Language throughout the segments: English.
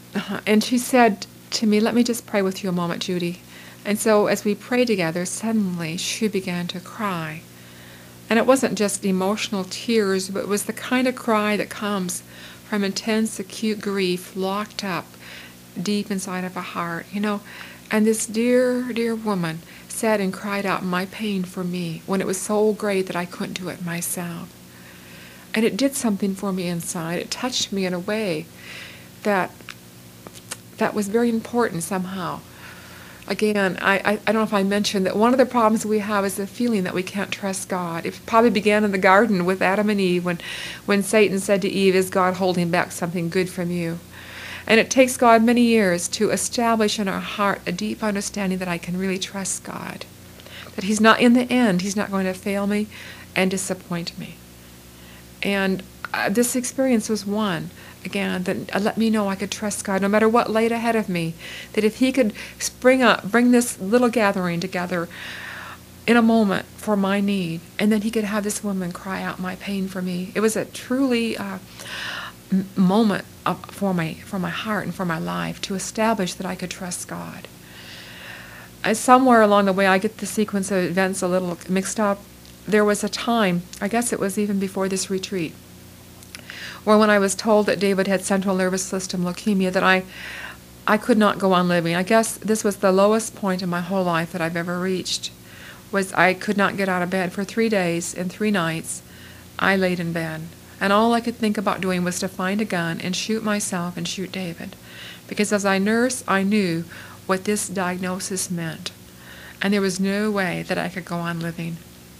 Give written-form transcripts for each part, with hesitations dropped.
And she said to me, "Let me just pray with you a moment, Judy." And so as we prayed together, suddenly she began to cry. And it wasn't just emotional tears, but it was the kind of cry that comes from intense, acute grief locked up deep inside of a heart, you know. And this dear, dear woman sat and cried out my pain for me when it was so great that I couldn't do it myself. And it did something for me inside. It touched me in a way that was very important somehow. Again, I don't know if I mentioned that one of the problems we have is the feeling that we can't trust God. It probably began in the garden with Adam and Eve when Satan said to Eve, "Is God holding back something good from you?" And it takes God many years to establish in our heart a deep understanding that I can really trust God. That He's not, in the end, He's not going to fail me and disappoint me. And this experience was one, again, that let me know I could trust God no matter what laid ahead of me. That if He could bring this little gathering together in a moment for my need, and then He could have this woman cry out my pain for me. It was a truly moment for my heart and for my life to establish that I could trust God. Somewhere along the way, I get the sequence of events a little mixed up. There was a time, I guess it was even before this retreat, where when I was told that David had central nervous system leukemia, that I could not go on living. I guess this was the lowest point in my whole life that I've ever reached, was I could not get out of bed. For 3 days and 3 nights, I laid in bed. And all I could think about doing was to find a gun and shoot myself and shoot David. Because as a nurse, I knew what this diagnosis meant. And there was no way that I could go on living.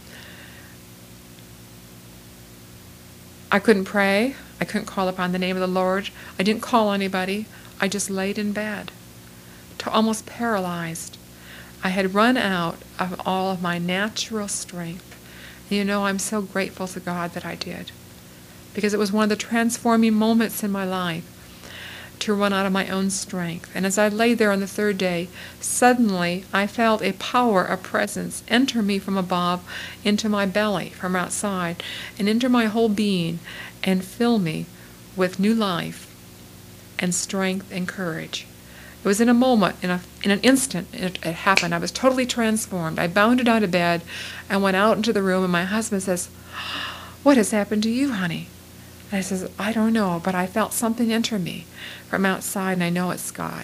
I couldn't pray. I couldn't call upon the name of the Lord. I didn't call anybody. I just laid in bed, almost paralyzed. I had run out of all of my natural strength. And you know, I'm so grateful to God that I did, because it was one of the transforming moments in my life to run out of my own strength. And as I lay there on the 3rd day, suddenly I felt a power, a presence enter me from above into my belly, from outside, and into my whole being, and fill me with new life and strength and courage. It was in a moment, in an instant, it happened. I was totally transformed. I bounded out of bed and went out into the room, and my husband says, "What has happened to you, honey?" And I says, "I don't know, but I felt something enter me from outside, and I know it's God."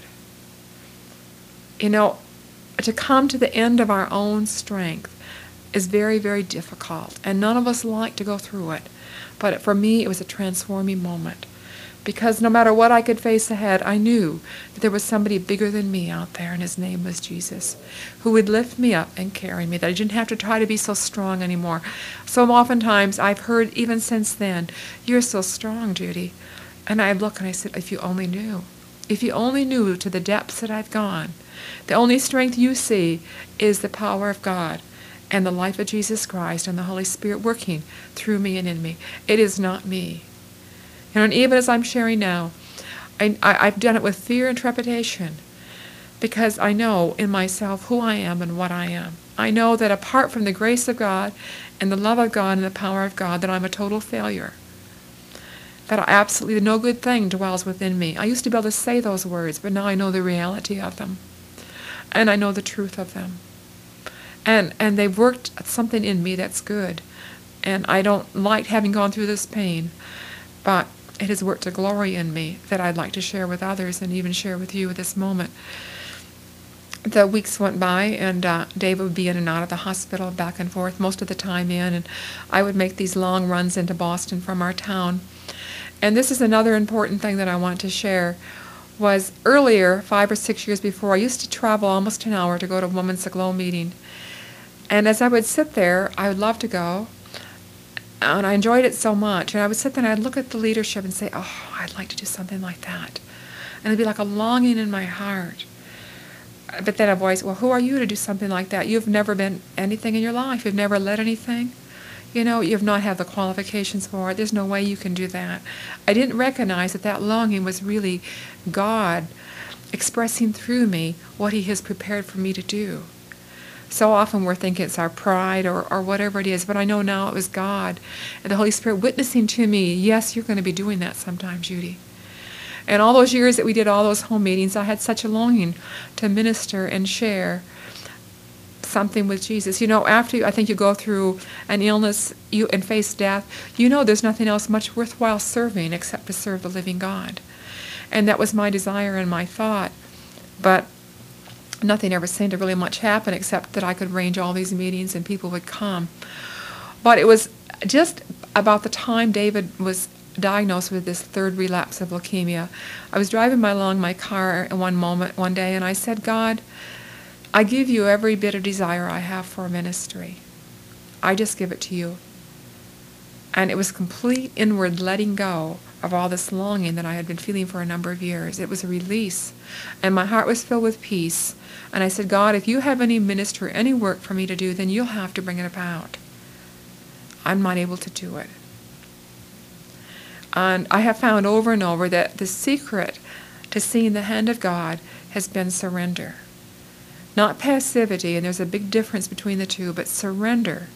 You know, to come to the end of our own strength is very, very difficult, and none of us like to go through it. But for me, it was a transforming moment, because no matter what I could face ahead, I knew that there was somebody bigger than me out there, and His name was Jesus, who would lift me up and carry me, that I didn't have to try to be so strong anymore. So oftentimes I've heard, even since then, "You're so strong, Judy." And I look and I said, if you only knew. If you only knew to the depths that I've gone. The only strength you see is the power of God and the life of Jesus Christ and the Holy Spirit working through me and in me. It is not me. And even as I'm sharing now, I've done it with fear and trepidation, because I know in myself who I am and what I am. I know that apart from the grace of God and the love of God and the power of God, that I'm a total failure. That absolutely no good thing dwells within me. I used to be able to say those words, but now I know the reality of them. And I know the truth of them. And they've worked something in me that's good. And I don't like having gone through this pain, but it has worked a glory in me that I'd like to share with others and even share with you at this moment. The weeks went by, and Dave would be in and out of the hospital, back and forth, most of the time in, and I would make these long runs into Boston from our town. And this is another important thing that I want to share, was earlier, 5 or 6 years before, I used to travel almost an hour to go to a Women's Aglow meeting. And as I would sit there, I would love to go, and I enjoyed it so much. And I would sit there and I'd look at the leadership and say, "Oh, I'd like to do something like that." And it'd be like a longing in my heart. But then a voice, "Well, who are you to do something like that? You've never been anything in your life. You've never led anything. You know, you've not had the qualifications for it. There's no way you can do that." I didn't recognize that that longing was really God expressing through me what He has prepared for me to do. So often we're thinking it's our pride or whatever it is, but I know now it was God and the Holy Spirit witnessing to me, "Yes, you're going to be doing that sometime, Judy." And all those years that we did all those home meetings, I had such a longing to minister and share something with Jesus. You know, after I think you go through an illness and face death, you know there's nothing else much worthwhile serving except to serve the living God. And that was my desire and my thought. But nothing ever seemed to really much happen except that I could arrange all these meetings and people would come. But it was just about the time David was diagnosed with this third relapse of leukemia. I was driving along my car one day, and I said, God, I give you every bit of desire I have for ministry. I just give it to you. And it was complete inward letting go of all this longing that I had been feeling for a number of years. It was a release. And my heart was filled with peace. And I said, God, if you have any ministry, any work for me to do, then you'll have to bring it about. I'm not able to do it. And I have found over and over that the secret to seeing the hand of God has been surrender. Not passivity, and there's a big difference between the two, but surrender.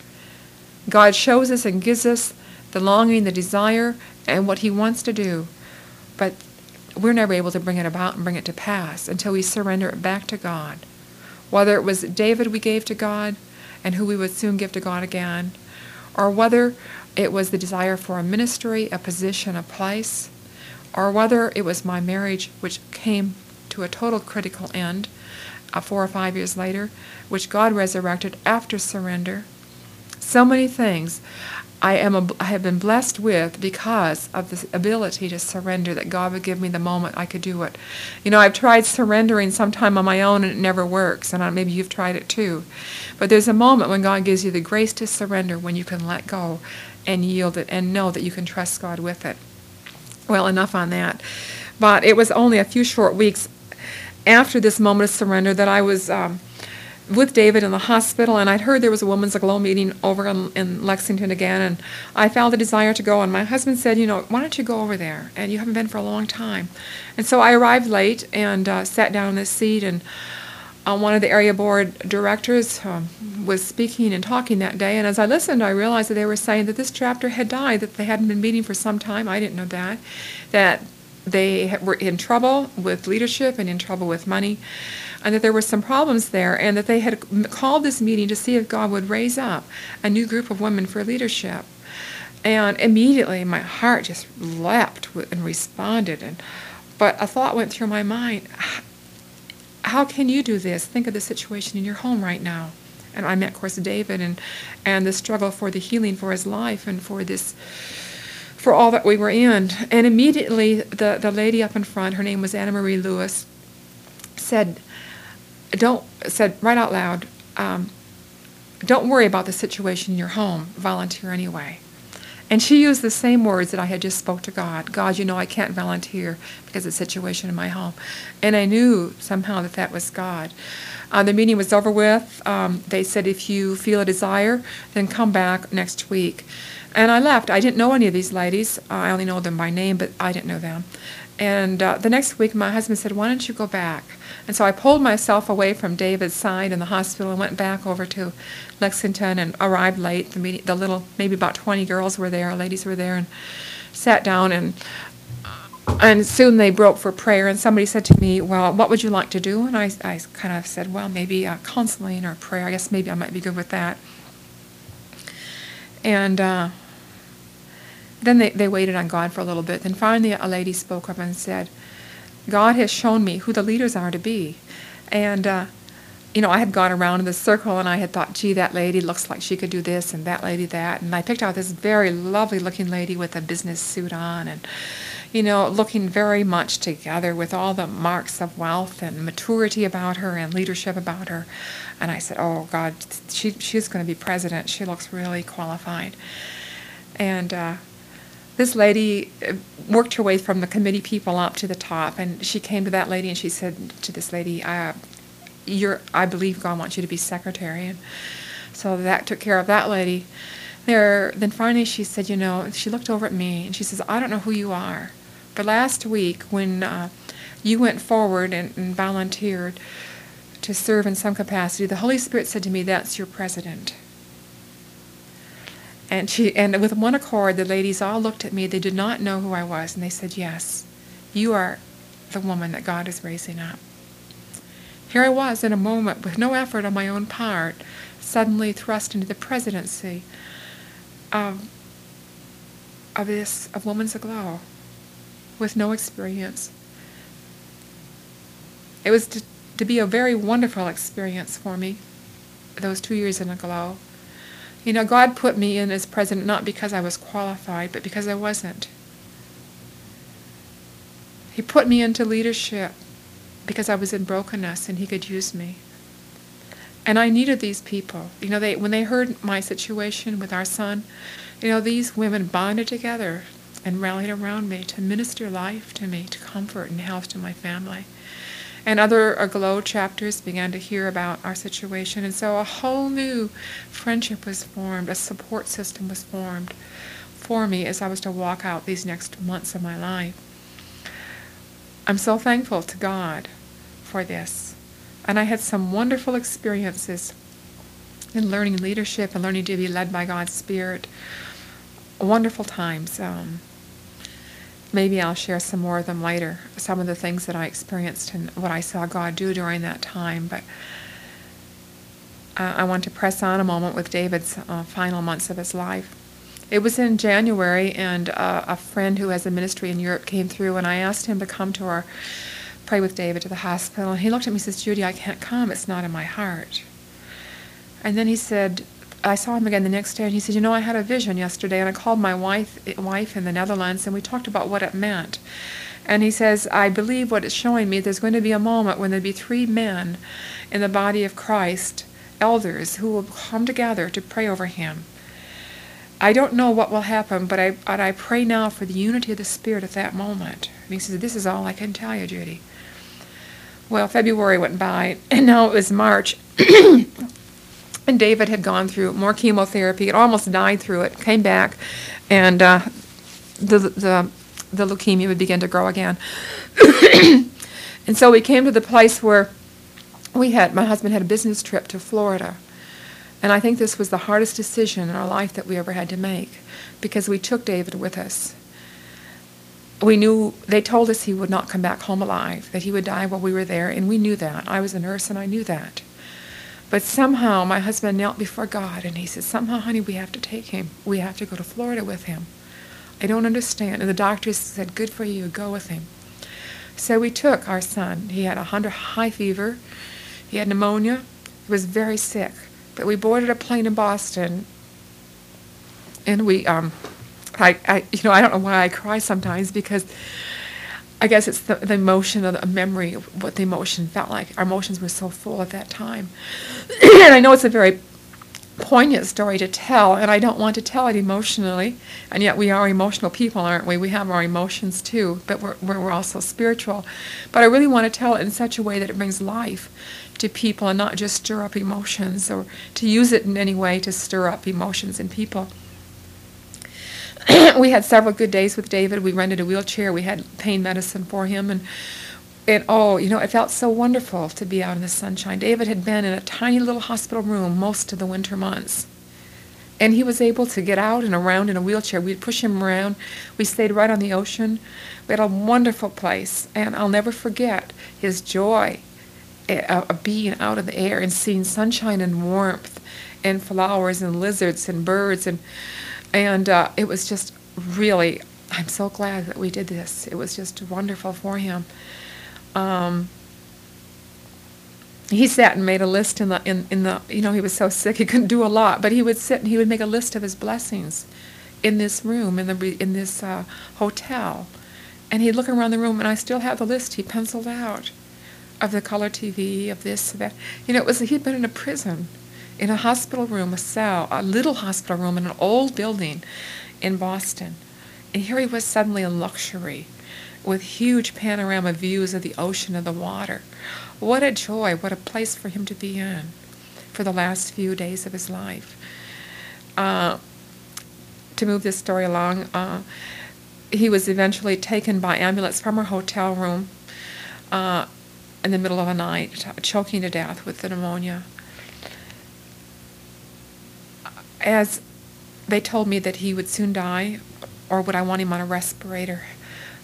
God shows us and gives us the longing, the desire, and what he wants to do, but we're never able to bring it about and bring it to pass until we surrender it back to God. Whether it was David we gave to God and who we would soon give to God again, or whether it was the desire for a ministry, a position, a place, or whether it was my marriage, which came to a total critical end 4 or 5 years later, which God resurrected after surrender. So many things I have been blessed with because of this ability to surrender, that God would give me the moment I could do it. You know, I've tried surrendering sometime on my own and it never works, and maybe you've tried it too. But there's a moment when God gives you the grace to surrender, when you can let go and yield it and know that you can trust God with it. Well, enough on that. But it was only a few short weeks after this moment of surrender that I was with David in the hospital, and I'd heard there was a Women's Aglow meeting over in Lexington again, and I felt the desire to go, and my husband said, you know, why don't you go over there? And you haven't been for a long time. And so I arrived late and sat down in this seat, and one of the area board directors was speaking and talking that day, and as I listened, I realized that they were saying that this chapter had died, that they hadn't been meeting for some time. I didn't know that they were in trouble with leadership and in trouble with money, and that there were some problems there, and that they had called this meeting to see if God would raise up a new group of women for leadership. And immediately my heart just leapt and responded, but a thought went through my mind, how can you do this? Think of the situation in your home right now. And I met, of course, David and the struggle for the healing for his life and for all that we were in. And immediately the lady up in front, her name was Anna Marie Lewis, said right out loud, don't worry about the situation in your home, volunteer anyway. And she used the same words that I had just spoke to God. God, you know I can't volunteer because of the situation in my home. And I knew somehow that was God. The meeting was over with. They said, if you feel a desire, then come back next week. And I left. I didn't know any of these ladies. I only know them by name, but I didn't know them. And the next week, my husband said, why don't you go back? And so I pulled myself away from David's side in the hospital and went back over to Lexington and arrived late. The meeting, maybe about 20 girls were there, ladies were there, and sat down, and soon they broke for prayer. And somebody said to me, well, what would you like to do? And I kind of said, well, maybe counseling or prayer. I guess maybe I might be good with that. And then they waited on God for a little bit. Then finally a lady spoke up and said, God has shown me who the leaders are to be. And, I had gone around in the circle and I had thought, gee, that lady looks like she could do this and that lady that. And I picked out this very lovely looking lady with a business suit on and, looking very much together with all the marks of wealth and maturity about her and leadership about her. And I said, oh, God, she's going to be president. She looks really qualified. And this lady worked her way from the committee people up to the top, and she came to that lady and she said to this lady, I believe God wants you to be secretary. And so that took care of that lady. Then finally she said, she looked over at me and she says, I don't know who you are, but last week when you went forward and volunteered to serve in some capacity, the Holy Spirit said to me, that's your president. And with one accord, the ladies all looked at me. They did not know who I was, and they said, yes, You are the woman that God is raising up. Here I was in a moment, with no effort on my own part, suddenly thrust into the presidency of Women's Aglow, with no experience. It was to be a very wonderful experience for me, those 2 years in Aglow. You know, God put me in as president not because I was qualified, but because I wasn't. He put me into leadership because I was in brokenness and he could use me. And I needed these people. You know, when they heard my situation with our son, you know, these women bonded together and rallied around me to minister life to me, to comfort and health to my family. And other Aglow chapters began to hear about our situation. And so a whole new friendship was formed, a support system was formed for me as I was to walk out these next months of my life. I'm so thankful to God for this. And I had some wonderful experiences in learning leadership and learning to be led by God's Spirit. Wonderful times. Maybe I'll share some more of them later, some of the things that I experienced and what I saw God do during that time. But I want to press on a moment with David's final months of his life. It was in January, and a friend who has a ministry in Europe came through, and I asked him to come to pray with David to the hospital. And he looked at me and says, "Judy, I can't come. It's not in my heart." And then he said, I saw him again the next day, and he said, "You know, I had a vision yesterday, and I called my wife in the Netherlands, and we talked about what it meant." And he says, "I believe what it's showing me, there's going to be a moment when there'll be 3 men in the body of Christ, elders, who will come together to pray over him. I don't know what will happen, but I pray now for the unity of the Spirit at that moment." And he says, "This is all I can tell you, Judy." Well, February went by, and now it was March. And David had gone through more chemotherapy. It almost died through it. Came back, and the leukemia would begin to grow again. And so we came to the place where my husband had a business trip to Florida. And I think this was the hardest decision in our life that we ever had to make, because we took David with us. We knew, they told us he would not come back home alive, that he would die while we were there, and we knew that. I was a nurse, and I knew that. But somehow my husband knelt before God, and he said, "Somehow, honey, we have to take him. We have to go to Florida with him. I don't understand." And the doctors said, "Good for you, go with him." So we took our son. He had 100 high fever. He had pneumonia. He was very sick. But we boarded a plane in Boston, and we, I don't know why I cry sometimes, because I guess it's the emotion of the memory of what the emotion felt like. Our emotions were so full at that time. And I know it's a very poignant story to tell, and I don't want to tell it emotionally, and yet we are emotional people, aren't we? We have our emotions too, but we're also spiritual. But I really want to tell it in such a way that it brings life to people and not just stir up emotions, or to use it in any way to stir up emotions in people. We had several good days with David. We rented a wheelchair. We had pain medicine for him, and it felt so wonderful to be out in the sunshine. David had been in a tiny little hospital room most of the winter months, and he was able to get out and around in a wheelchair. We'd push him around. We stayed right on the ocean. We had a wonderful place, and I'll never forget his joy of being out in the air and seeing sunshine and warmth and flowers and lizards and birds, and it was just really, I'm so glad that we did this. It was just wonderful for him. He sat and made a list in the he was so sick he couldn't do a lot, but he would sit and he would make a list of his blessings in this room, in this hotel, and he'd look around the room, and I still have the list he penciled out of the color TV, of this, of that. He'd been in a prison, in a hospital room, a cell, a little hospital room in an old building in Boston. And here he was suddenly in luxury, with huge panorama views of the ocean and the water. What a joy, what a place for him to be in for the last few days of his life. To move this story along, he was eventually taken by ambulance from our hotel room in the middle of the night, choking to death with the pneumonia. As they told me that he would soon die, or would I want him on a respirator,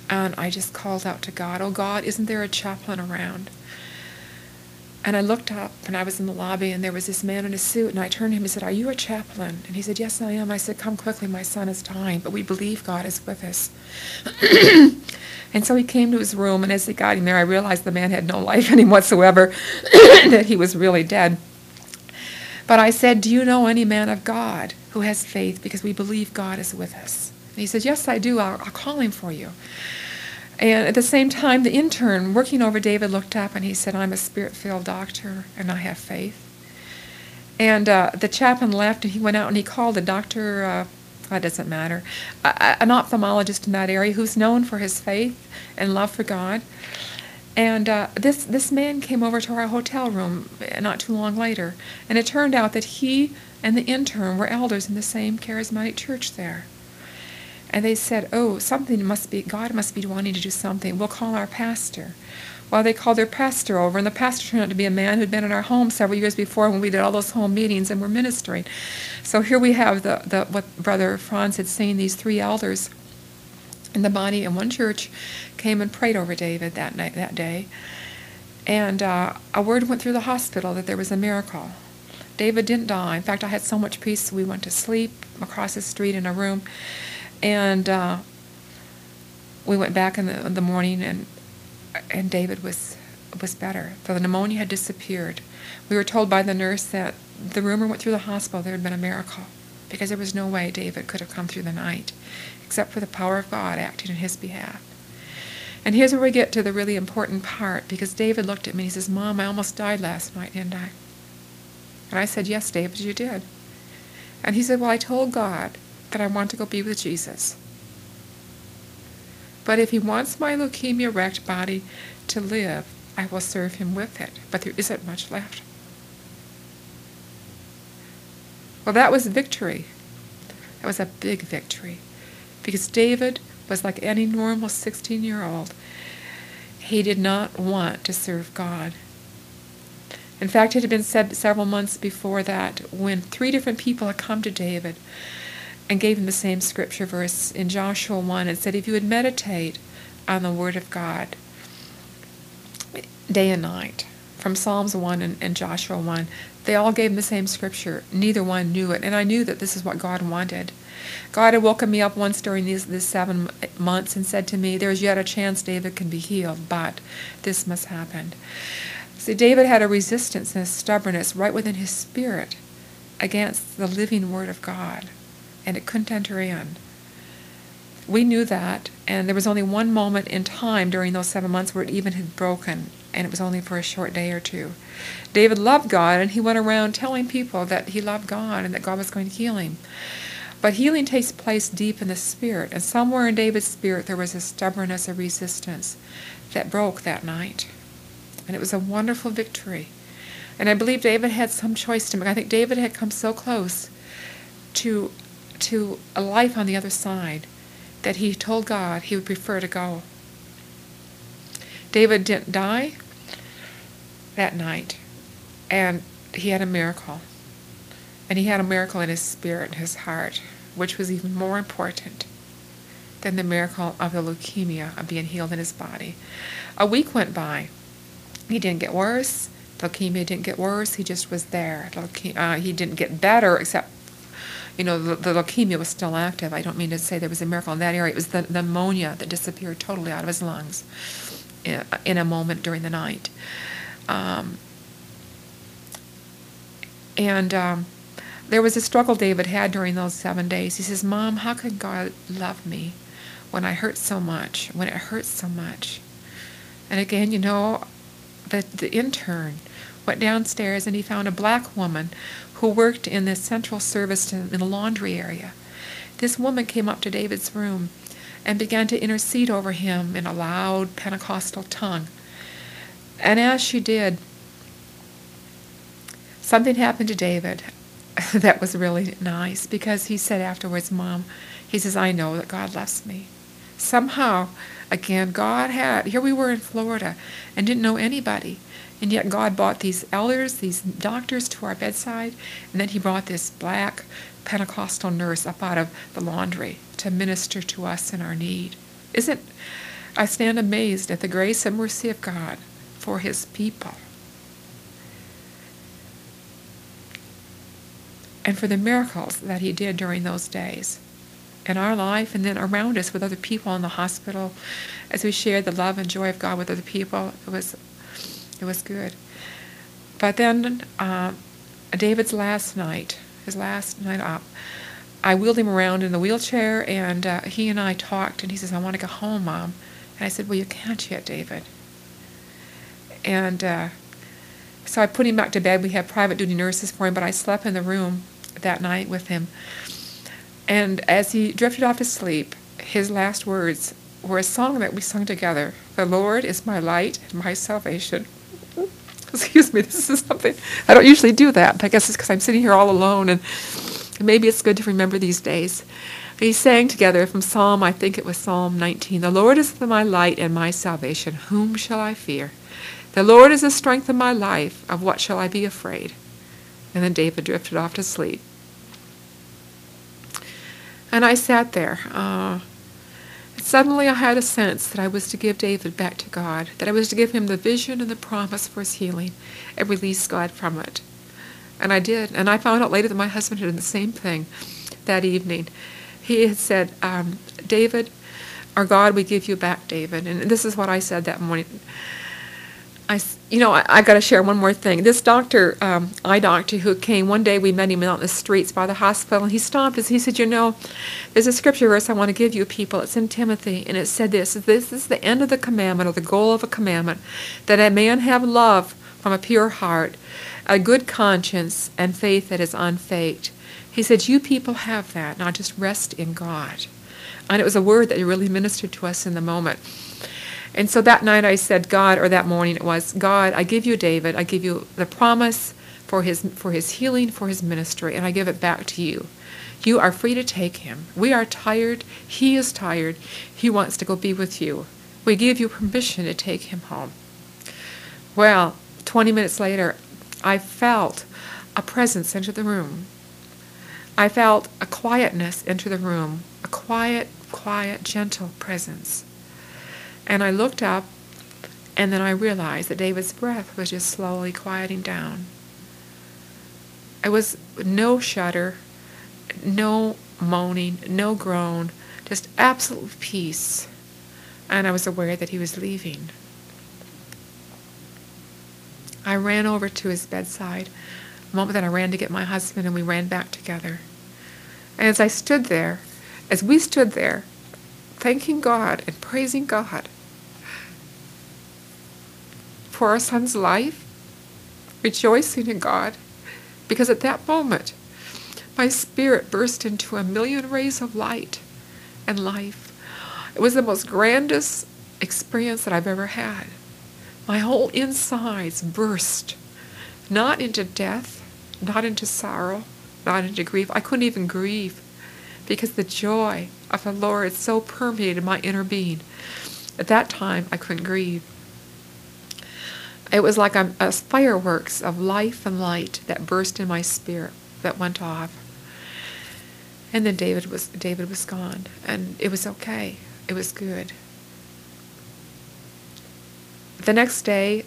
And I just called out to God, "Oh God, isn't there a chaplain around?" And I looked up, and I was in the lobby, and there was this man in a suit, and I turned to him and said, "Are you a chaplain?" And he said, "Yes, I am." I said, "Come quickly, my son is dying, but we believe God is with us." And so he came to his room, and as he got him there, I realized the man had no life in him whatsoever, that he was really dead. But I said, "Do you know any man of God who has faith, because we believe God is with us?" And he said, "Yes, I do. I'll call him for you." And at the same time, the intern working over David looked up and he said, "I'm a spirit-filled doctor and I have faith." And the chaplain left and he went out and he called a doctor, it doesn't matter, an ophthalmologist in that area who's known for his faith and love for God. And this man came over to our hotel room not too long later. And it turned out that he and the intern were elders in the same charismatic church there. And they said, "Oh, God must be wanting to do something. We'll call our pastor." Well, they called their pastor over, and the pastor turned out to be a man who'd been in our home several years before when we did all those home meetings and were ministering. So here we have what Brother Franz had seen, these three elders in the body in one church came and prayed over David that day. And a word went through the hospital that there was a miracle. David didn't die. In fact, I had so much peace, we went to sleep across the street in a room. And we went back in the morning, and David was better. So the pneumonia had disappeared. We were told by the nurse that the rumor went through the hospital there had been a miracle, because there was no way David could have come through the night, except for the power of God acting in his behalf. And here's where we get to the really important part, because David looked at me and he says, "Mom, I almost died last night, didn't I?" And I said, "Yes, David, you did." And he said, "Well, I told God that I want to go be with Jesus. But if he wants my leukemia-wrecked body to live, I will serve him with it. But there isn't much left." Well, that was victory. That was a big victory. Because David was like any normal 16-year-old. He did not want to serve God. In fact, it had been said several months before that when 3 different people had come to David and gave him the same scripture verse in Joshua 1 and said, if you would meditate on the Word of God day and night, from Psalms 1 and Joshua 1, they all gave him the same scripture. Neither one knew it, and I knew that this is what God wanted. God had woken me up once during these 7 months and said to me, there's yet a chance David can be healed, but this must happen. See, David had a resistance and a stubbornness right within his spirit against the living Word of God, and it couldn't enter in. We knew that, and there was only one moment in time during those 7 months where it even had broken, and it was only for a short day or two. David loved God, and he went around telling people that he loved God and that God was going to heal him. But healing takes place deep in the spirit, and somewhere in David's spirit there was a stubbornness, a resistance that broke that night. And it was a wonderful victory. And I believe David had some choice to make. I think David had come so close to a life on the other side that he told God he would prefer to go. David didn't die that night, and he had a miracle. And he had a miracle in his spirit and his heart, which was even more important than the miracle of the leukemia of being healed in his body. A week went by. He didn't get worse. Leukemia didn't get worse. He just was there. He didn't get better, except, the leukemia was still active. I don't mean to say there was a miracle in that area. It was the pneumonia that disappeared totally out of his lungs in a moment during the night. There was a struggle David had during those 7 days. He says, Mom, how could God love me when I hurt so much, when it hurts so much? And again, the intern went downstairs and he found a black woman who worked in the central service in the laundry area. This woman came up to David's room and began to intercede over him in a loud Pentecostal tongue. And as she did, something happened to David that was really nice, because he said afterwards, Mom, he says, I know that God loves me. Somehow, again, here we were in Florida and didn't know anybody, and yet God brought these elders, these doctors to our bedside, and then he brought this black Pentecostal nurse up out of the laundry to minister to us in our need. I stand amazed at the grace and mercy of God for his people. And for the miracles that he did during those days in our life and then around us with other people in the hospital as we shared the love and joy of God with other people. It was good. But then David's last night, his last night up, I wheeled him around in the wheelchair, and he and I talked, and he says, "I want to go home, Mom." And I said, "Well, you can't yet, David." And so I put him back to bed. We had private duty nurses for him, but I slept in the room that night with him. And as he drifted off to sleep, his last words were a song that we sung together. "The Lord is my light and my salvation." Excuse me, this is something, I don't usually do that, but I guess it's because I'm sitting here all alone, and maybe it's good to remember these days. He sang together from Psalm, I think it was Psalm 19, "The Lord is my light and my salvation. Whom shall I fear? The Lord is the strength of my life. Of what shall I be afraid?" And then David drifted off to sleep. And I sat there. Suddenly I had a sense that I was to give David back to God, that I was to give him the vision and the promise for his healing and release God from it. And I did. And I found out later that my husband had done the same thing that evening. He had said, "David, our God, we give you back, David." And this is what I said that morning. I got to share one more thing. This doctor, eye doctor, who came one day, we met him out in the streets by the hospital, and he stopped us. He said, "There's a scripture verse I want to give you, people. It's in Timothy, and it said this is the end of the commandment, or the goal of a commandment, that a man have love from a pure heart, a good conscience, and faith that is unfaked." He said, "You people have that. Now just rest in God." And it was a word that really ministered to us in the moment. And so that night I said, "God," or that morning it was, "God, I give you David. I give you the promise for his healing, for his ministry, and I give it back to you. You are free to take him. We are tired. He is tired. He wants to go be with you. We give you permission to take him home." Well, 20 minutes later, I felt a presence enter the room. I felt a quietness enter the room, a quiet, gentle presence. And I looked up, and then I realized that David's breath was just slowly quieting down. It was no shudder, no moaning, no groan, just absolute peace. And I was aware that he was leaving. I ran over to his bedside. The moment that I ran to get my husband, and we ran back together. And as we stood there, thanking God and praising God for our son's life, rejoicing in God, because at that moment, my spirit burst into a million rays of light and life. It was the most grandest experience that I've ever had. My whole insides burst, not into death, not into sorrow, not into grief. I couldn't even grieve because the joy of the Lord so permeated my inner being. At that time, I couldn't grieve. It was like a fireworks of life and light that burst in my spirit, that went off. And then David was gone, and it was okay. It was good. The next day,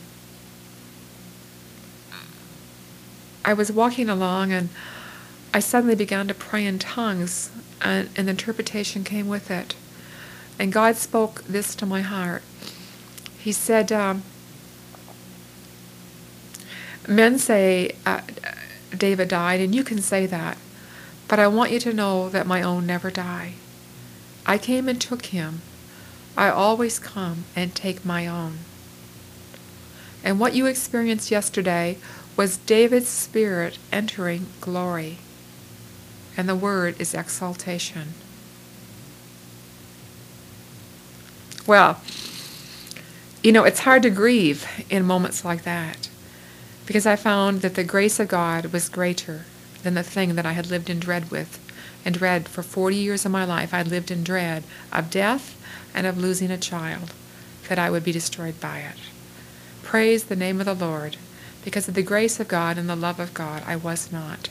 I was walking along, and I suddenly began to pray in tongues, and the interpretation came with it. And God spoke this to my heart. He said, "Men say David died, and you can say that, but I want you to know that my own never die. I came and took him. I always come and take my own. And what you experienced yesterday was David's spirit entering glory. And the word is exaltation." Well, it's hard to grieve in moments like that, because I found that the grace of God was greater than the thing that I had lived in dread with. In dread for 40 years of my life, I lived in dread of death and of losing a child, that I would be destroyed by it. Praise the name of the Lord. Because of the grace of God and the love of God, I was not.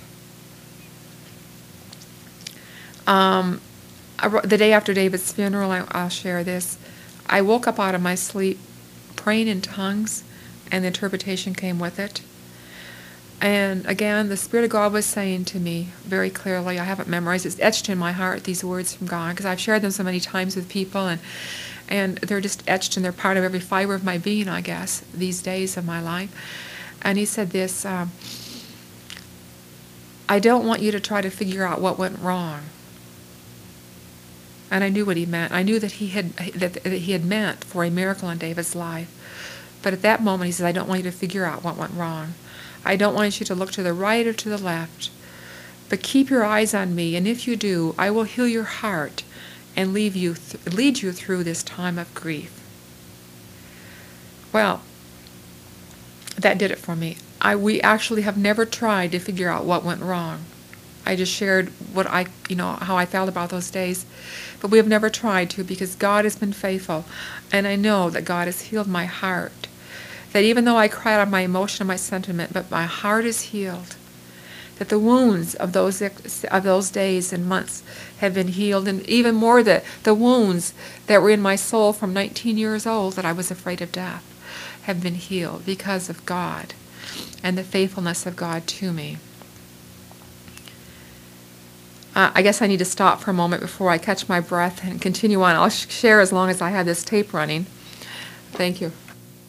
The day after David's funeral, I'll share this. I woke up out of my sleep praying in tongues, and the interpretation came with it. And again, the Spirit of God was saying to me very clearly, I haven't memorized, it's etched in my heart, these words from God, because I've shared them so many times with people, and they're just etched and they're part of every fiber of my being, I guess, these days of my life. And he said this, I don't want you to try to figure out what went wrong. And I knew what he meant. I knew that he had meant for a miracle in David's life. But at that moment, he said, I don't want you to figure out what went wrong. I don't want you to look to the right or to the left. But keep your eyes on me, and if you do, I will heal your heart and lead you through this time of grief. Well, that did it for me. We actually have never tried to figure out what went wrong. I just shared how I felt about those days. But we have never tried to, because God has been faithful. And I know that God has healed my heart. That even though I cried out my emotion and my sentiment, but my heart is healed. That the wounds of those days and months have been healed. And even more, the wounds that were in my soul from 19 years old that I was afraid of death have been healed because of God and the faithfulness of God to me. I guess I need to stop for a moment before I catch my breath and continue on. I'll share as long as I have this tape running. Thank you.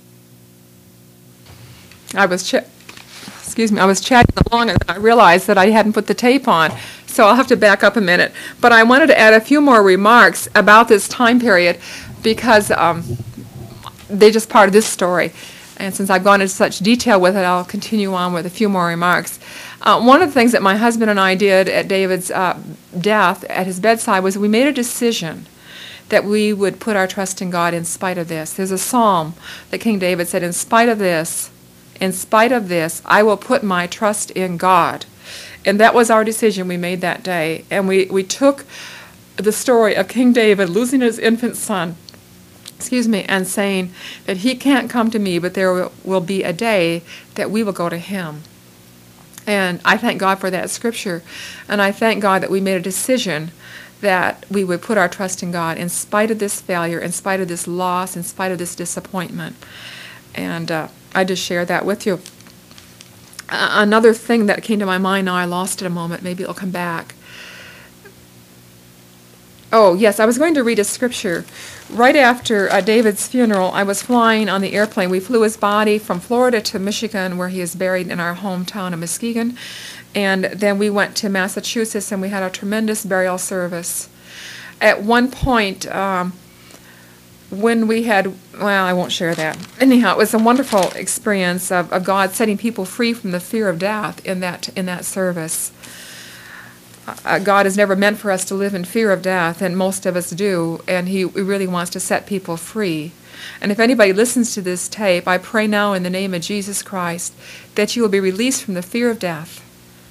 I was chatting along, and I realized that I hadn't put the tape on, so I'll have to back up a minute. But I wanted to add a few more remarks about this time period, because they're just part of this story. And since I've gone into such detail with it, I'll continue on with a few more remarks. One of the things that my husband and I did at David's death, at his bedside, was we made a decision that we would put our trust in God in spite of this. There's a psalm that King David said, in spite of this, I will put my trust in God. And that was our decision we made that day. And we took the story of King David losing his infant son, and saying that he can't come to me, but there will be a day that we will go to him. And I thank God for that scripture. And I thank God that we made a decision that we would put our trust in God in spite of this failure, in spite of this loss, in spite of this disappointment. And I just share that with you. Another thing that came to my mind, now I lost it a moment, maybe it'll come back. Oh, yes, I was going to read a scripture. Right after David's funeral, I was flying on the airplane. We flew his body from Florida to Michigan, where he is buried in our hometown of Muskegon. And then we went to Massachusetts, and we had a tremendous burial service. At one point, when we had, well, I won't share that. Anyhow, it was a wonderful experience of God setting people free from the fear of death in that service. God has never meant for us to live in fear of death, and most of us do, and He really wants to set people free. And if anybody listens to this tape, I pray now in the name of Jesus Christ that you will be released from the fear of death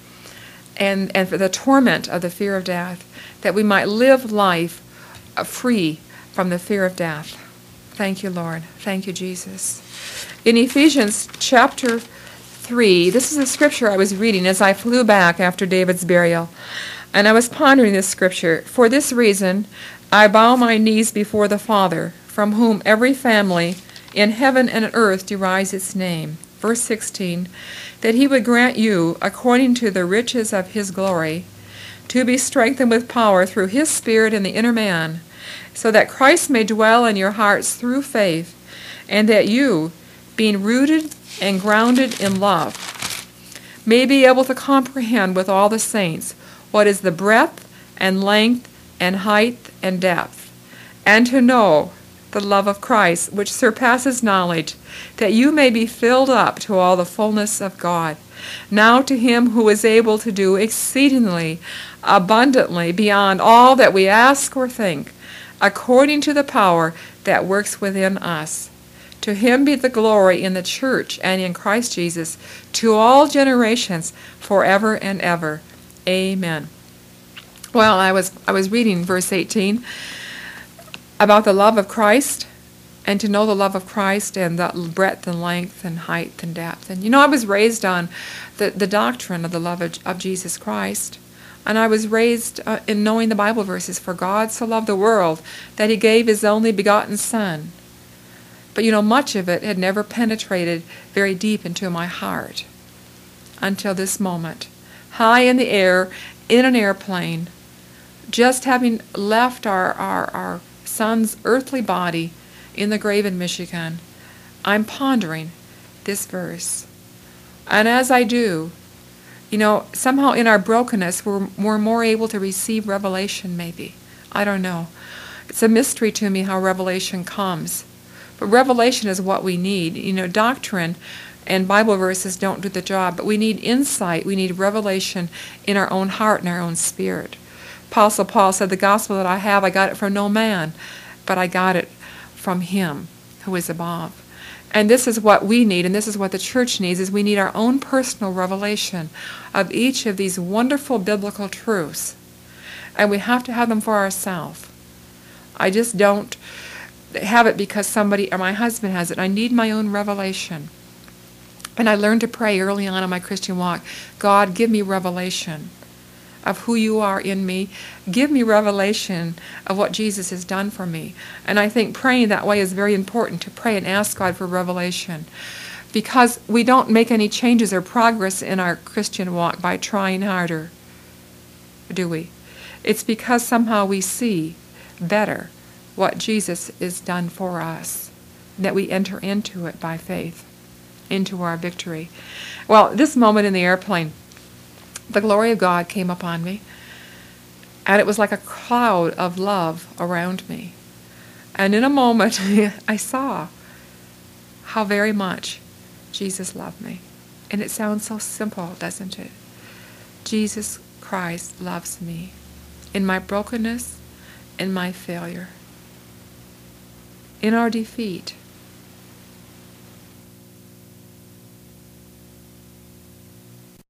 and for the torment of the fear of death, that we might live life free from the fear of death. Thank you, Lord. Thank you, Jesus. In Ephesians chapter 3, this is the scripture I was reading as I flew back after David's burial. And I was pondering this scripture. For this reason, I bow my knees before the Father, from whom every family in heaven and earth derives its name. Verse 16, that He would grant you, according to the riches of His glory, to be strengthened with power through His Spirit in the inner man, so that Christ may dwell in your hearts through faith, and that you, being rooted and grounded in love, may be able to comprehend with all the saints what is the breadth and length and height and depth, and to know the love of Christ, which surpasses knowledge, that you may be filled up to all the fullness of God. Now to Him who is able to do exceedingly abundantly beyond all that we ask or think, according to the power that works within us. To Him be the glory in the church and in Christ Jesus, to all generations, forever and ever. Amen. Well, I was reading verse 18 about the love of Christ, and to know the love of Christ and the breadth and length and height and depth. And I was raised on the doctrine of the love of Jesus Christ. And I was raised in knowing the Bible verses, for God so loved the world that he gave his only begotten Son. But much of it had never penetrated very deep into my heart until this moment. High in the air, in an airplane, just having left our son's earthly body in the grave in Michigan, I'm pondering this verse. And as I do, somehow in our brokenness, we're more able to receive revelation, maybe. I don't know. It's a mystery to me how revelation comes. But revelation is what we need. Doctrine and Bible verses don't do the job, but we need insight. We need revelation in our own heart and our own spirit. Apostle Paul said, the gospel that I have, I got it from no man, but I got it from him who is above. And this is what we need, and this is what the church needs, is we need our own personal revelation of each of these wonderful biblical truths. And we have to have them for ourselves. I just don't have it because somebody or my husband has it. I need my own revelation. And I learned to pray early on in my Christian walk, God, give me revelation of who you are in me. Give me revelation of what Jesus has done for me. And I think praying that way is very important, to pray and ask God for revelation. Because we don't make any changes or progress in our Christian walk by trying harder, do we? It's because somehow we see better what Jesus has done for us, that we enter into it by faith, into our victory. Well, this moment in the airplane, the glory of God came upon me, and it was like a cloud of love around me. And in a moment, I saw how very much Jesus loved me. And it sounds so simple, doesn't it? Jesus Christ loves me in my brokenness, in my failure, in our defeat.